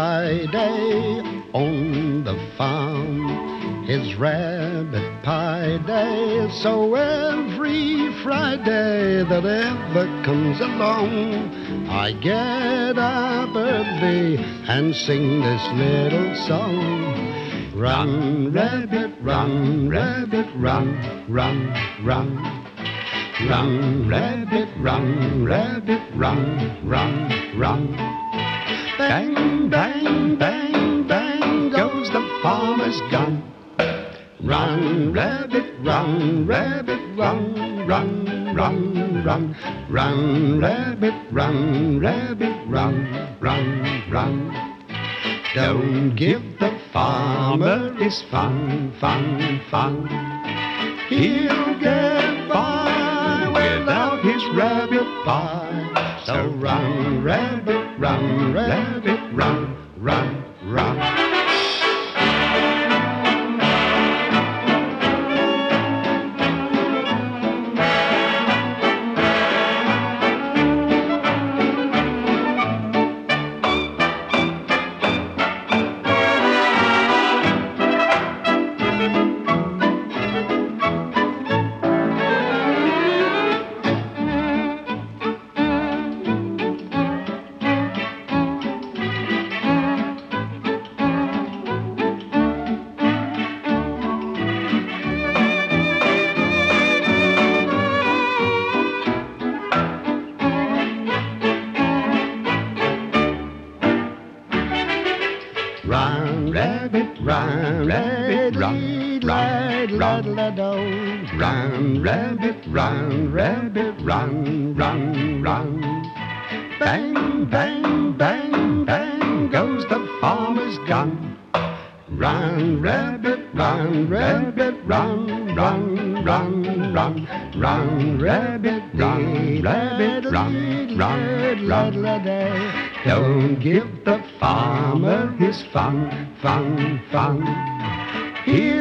Friday on the farm is rabbit pie day. So every Friday that ever comes along, I get up early and sing this little song. Run, rabbit, run, rabbit, run, run, run. Run, rabbit, run, rabbit, run, run, run. Bang, bang, bang, bang goes the farmer's gun. Run, rabbit, run, rabbit, run, run, run, run. Run, rabbit, run, rabbit, run, run, run. Don't give the farmer his fun, fun, fun. He'll get by without his rabbit pie. So run, rabbit, run, rabbit, run, run, run. Run, rabbit, run, rabbit, run, run, run, run, rabbit, run, rabbit, run, run, run. Bang, bang, bang, bang goes the farmer's gun. Run, rabbit, run, rabbit, run, run, run, run. Run, rabbit, run, rabbit, run, run, run. Don't give the farmer his fun, fun, fun. He